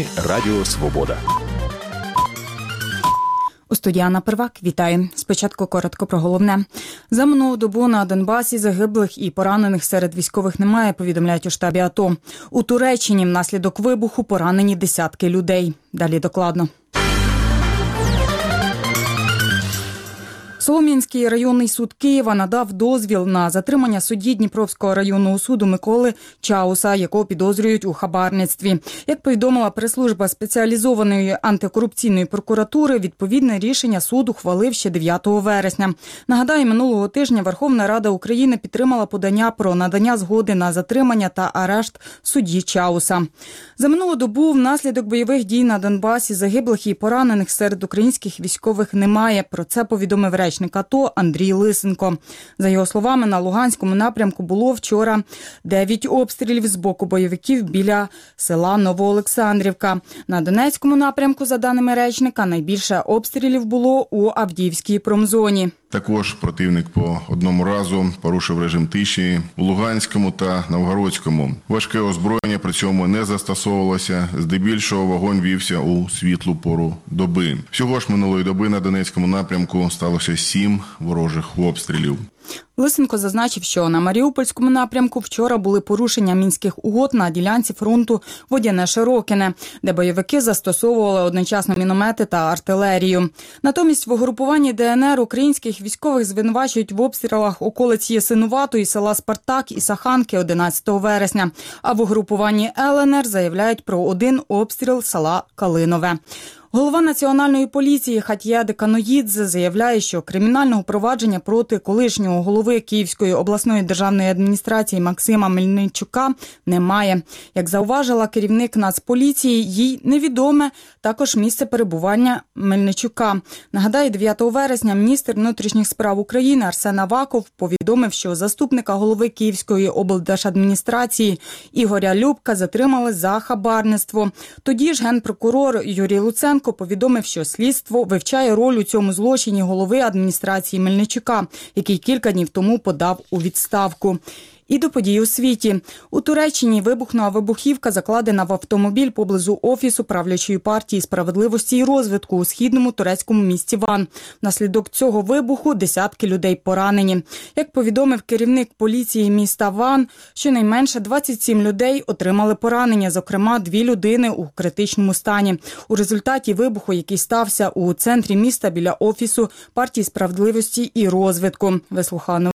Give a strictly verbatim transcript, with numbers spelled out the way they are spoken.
ефірі Радіо Свобода. У студії Анна Первак. Вітаю. Спочатку коротко про головне. За минулу добу на Донбасі загиблих і поранених серед військових немає, повідомляють у штабі АТО. У Туреччині внаслідок вибуху поранені десятки людей. Далі докладно. Солом'янський районний суд Києва надав дозвіл на затримання судді Дніпровського районного суду Миколи Чауса, якого підозрюють у хабарництві. Як повідомила прес-служба спеціалізованої антикорупційної прокуратури, відповідне рішення суд ухвалив ще дев'ятого вересня. Нагадаю, минулого тижня Верховна Рада України підтримала подання про надання згоди на затримання та арешт судді Чауса. За минулу добу внаслідок бойових дій на Донбасі загиблих і поранених серед українських військових немає. Про це повідомив речник АТО Андрій Лисенко. За його словами, на Луганському напрямку було вчора дев'ять обстрілів з боку бойовиків біля села Новоолександрівка. На Донецькому напрямку, за даними речника, найбільше обстрілів було у Авдіївській промзоні. Також противник по одному разу порушив режим тиші у Луганському та Новгородському. Важке озброєння при цьому не застосовувалося, здебільшого вогонь вівся у світлу пору доби. Всього ж минулої доби на Донецькому напрямку сталося сім ворожих обстрілів. Лисенко зазначив, що на Маріупольському напрямку вчора були порушення мінських угод на ділянці фронту Водяне-Широкине, де бойовики застосовували одночасно міномети та артилерію. Натомість в угрупуванні ДНР українських військових звинувачують в обстрілах околиць Ясинуватої, села Спартак і Саханки одинадцятого вересня, а в угрупуванні ЛНР заявляють про один обстріл села Калинове. Голова Національної поліції Хатія Деканоїдзе заявляє, що кримінального провадження проти колишнього голови Київської обласної державної адміністрації Максима Мельничука немає. Як зауважила керівник Нацполіції, їй невідоме також місце перебування Мельничука. Нагадаю, дев'ятого вересня міністр внутрішніх справ України Арсен Аваков повідомив, що заступника голови Київської облдержадміністрації Ігоря Любка затримали за хабарництво. Тоді ж генпрокурор Юрій Луценко повідомив, що слідство вивчає роль у цьому злочині голови адміністрації Мельничука, який кілька днів тому подав у відставку. І до подій у світі. У Туреччині вибухнула вибухівка, закладена в автомобіль поблизу офісу правлячої партії «Справедливості і розвитку» у східному турецькому місті Ван. Внаслідок цього вибуху десятки людей поранені. Як повідомив керівник поліції міста Ван, щонайменше двадцять сім людей отримали поранення, зокрема дві людини у критичному стані. У результаті вибуху, який стався у центрі міста біля офісу партії «Справедливості і розвитку». Вислухали